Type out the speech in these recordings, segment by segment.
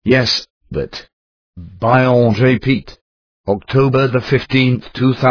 Yes, but. By Andre Pete. October the 15th,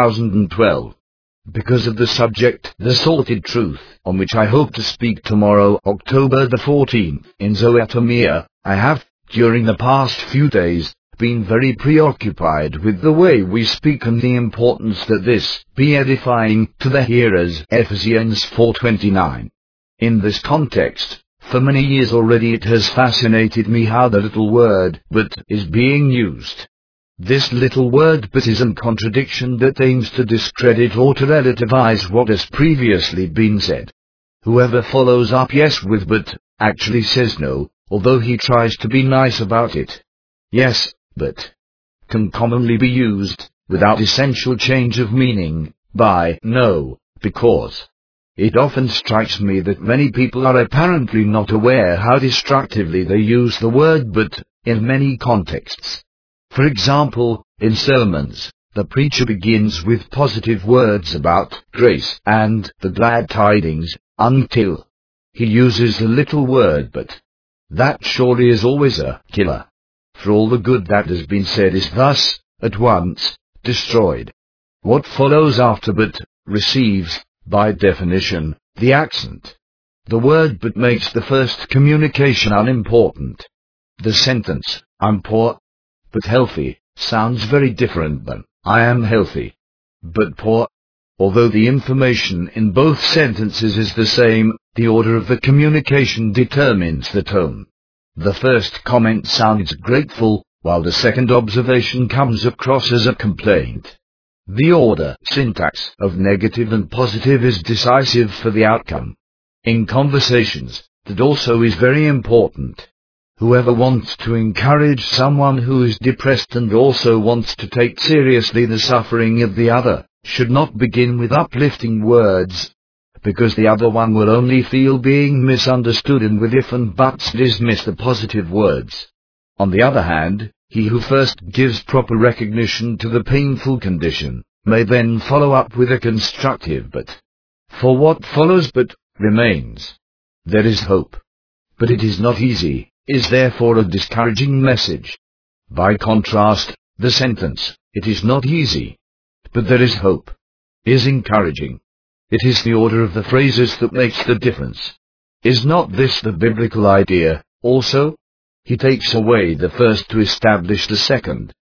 2012. Because of the subject, The Salted Truth, on which I hope to speak tomorrow, October the 14th, in Zoetomia, I have, during the past few days, been very preoccupied with the way we speak and the importance that this be edifying to the hearers. Ephesians 4:29. In this context, for many years already it has fascinated me how the little word but is being used. This little word but is a contradiction that aims to discredit or to relativize what has previously been said. Whoever follows up yes with but actually says no, although he tries to be nice about it. Yes, but can commonly be used, without essential change of meaning, by no, because. It often strikes me that many people are apparently not aware how destructively they use the word but, in many contexts. For example, in sermons, the preacher begins with positive words about grace and the glad tidings, until he uses the little word but. That surely is always a killer. For all the good that has been said is thus, at once, destroyed. What follows after but receives, by definition, the accent. The word but makes the first communication unimportant. The sentence, I'm poor, but healthy, sounds very different than, I am healthy, but poor. Although the information in both sentences is the same, the order of the communication determines the tone. The first comment sounds grateful, while the second observation comes across as a complaint. The order, syntax, of negative and positive is decisive for the outcome. In conversations, that also is very important. Whoever wants to encourage someone who is depressed and also wants to take seriously the suffering of the other, should not begin with uplifting words, because the other one will only feel being misunderstood and with if and buts dismiss the positive words. On the other hand, he who first gives proper recognition to the painful condition, may then follow up with a constructive but. For what follows but remains. There is hope. But it is not easy, is therefore a discouraging message. By contrast, the sentence, it is not easy, but there is hope, is encouraging. It is the order of the phrases that makes the difference. Is not this the biblical idea, also? He takes away the first to establish the second.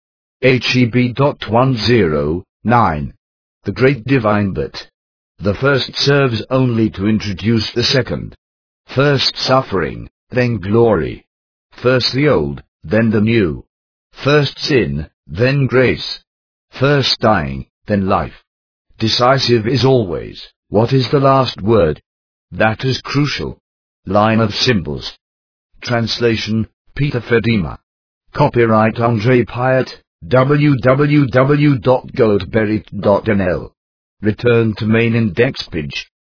Heb.10:9. The great divine but. The first serves only to introduce the second. First suffering, then glory. First the old, then the new. First sin, then grace. First dying, then life. Decisive is always, what is the last word? That is crucial. Line of symbols. Translation, Peter Fedima. Copyright Andre Pyatt, www.goldberry.nl. Return to main index page.